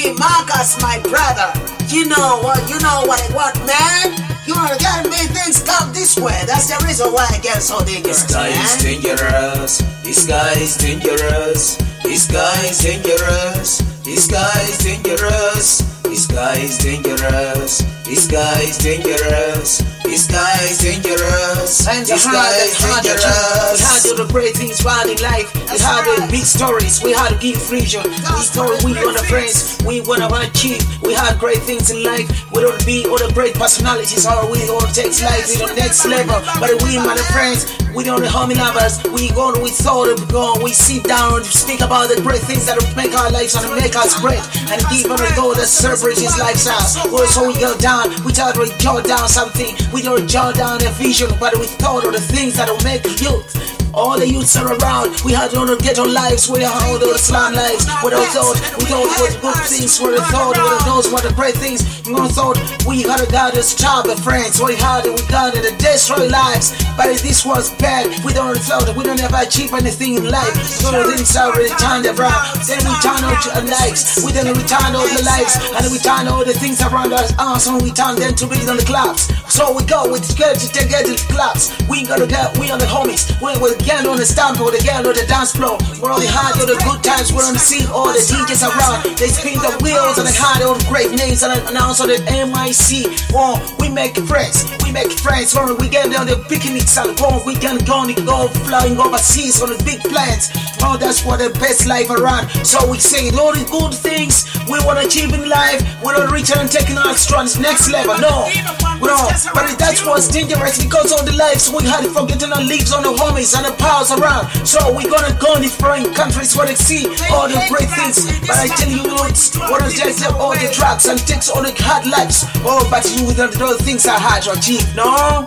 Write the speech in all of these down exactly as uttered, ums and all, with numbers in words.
G Marcus, my brother. You know what? You know what I want, man. You know, gotta make things come this way. That's the reason why I get so dangerous. This guy man. is dangerous. This guy is dangerous. This guy is dangerous. This guy is dangerous. This guy is dangerous. This guy is dangerous. This guy is dangerous. And this guy is dangerous. We had to do the great things wild in life. We had the big stories. We had to give vision. We told we want to friends. We want to achieve. We had great things in life. We don't be all the great personalities. Or we all take life to the next level. But we, my friends, we don't homie lovers. We go, we thought, we go, we sit down and speak about the great things that will make our lives and make us great. And give them a go that celebrate his lifestyle. Also, we go down. We thought we jot down something. We don't jot down a vision, but we thought of the things that will make youth. All the youths are around. We had to get our lives. We had all those slum lives. We don't thought. We thought what good things. We thought. We those what the great things. We thought we had to got to stop the friends. We had we got to destroy lives. But this was bad. We don't thought. We don't ever achieve anything in life. So things are really turned around. Then we turn out to our lives. We then return all the lives and we turn all the things around us. And we turn them to read on the clubs. So we go with get to get to the clubs. We gotta get. We on the homies. We will. Again on the stamp or the girl on the dance floor. We're on the hard on the good times. We're on the scene, all the D Js around. They spin the wheels and they hide all the great names and announce on the M I C. Oh, we make friends. We make friends. Or we get on the picnics and oh, we can go and go flying overseas on the big plans. Oh, that's what the best life around. So we say all the good things we want to achieve in life. We don't reach and taking our strong next level. No, no. But that's what's dangerous because all the lives we had forgetting our leagues on the homies and the powers around. So we're gonna go in different countries where they see all the great things. But I tell you, it's what is just all the drugs and takes all the hard lives. Oh, but you with those things are hard to achieve, no?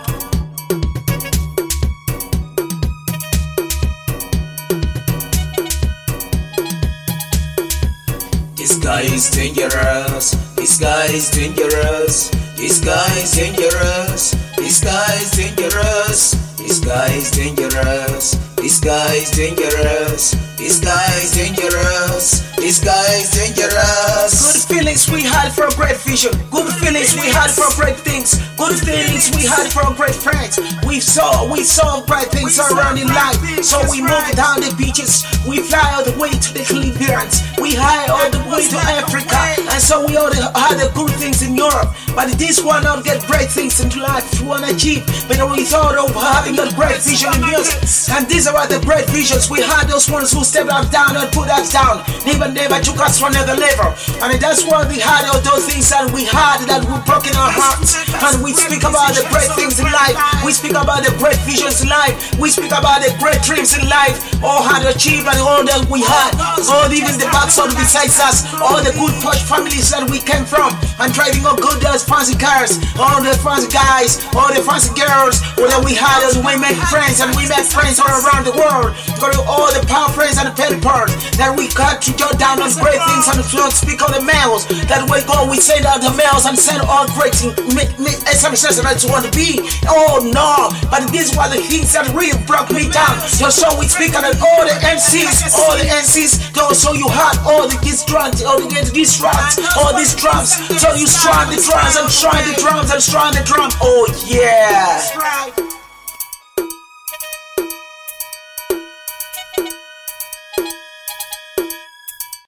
This guy is dangerous. This guy is dangerous. This guy is dangerous. This guy is dangerous. This guy is dangerous. This guy is dangerous. This guy is dangerous. This guy is dangerous. Good feelings we had for great vision. Good feelings we had for great things. Good feelings we had for great friends. We saw, we saw bright things around in life. So we moved down the beaches. We fly all the way to the Caribbeans. We high all the way to Africa. And so we all had the good things in Europe. But this one not get great things into life to want to achieve. But we thought of having a great vision in music. And these are the great visions. We had those ones who stepped us down and put us down. Never, never took us to another level. And that's why we had all those things that we had that we broke in our hearts. And we speak about the great things in life. We speak about the great visions in life. We speak about the great dreams in life. All had achieved and all that we had. All even the backside besides us. All the good posh families that we came from. And driving all good as fancy cars. All the fancy guys. All the fancy girls. All that we had as we made friends. And we met friends all around the world. Got all the power friends and the petty parts. That we got to jot down on great things and to speak on the mails. That we go, we send out the mails and send all great things. S M S that I just want to be. Oh no, but these were the things that really broke me down. So we speak on all the M Cs, all the M Cs. So you had all the these drums, all the these drums, all these drums. So you strong the drums and strong the drums and strong the drum. Oh yeah.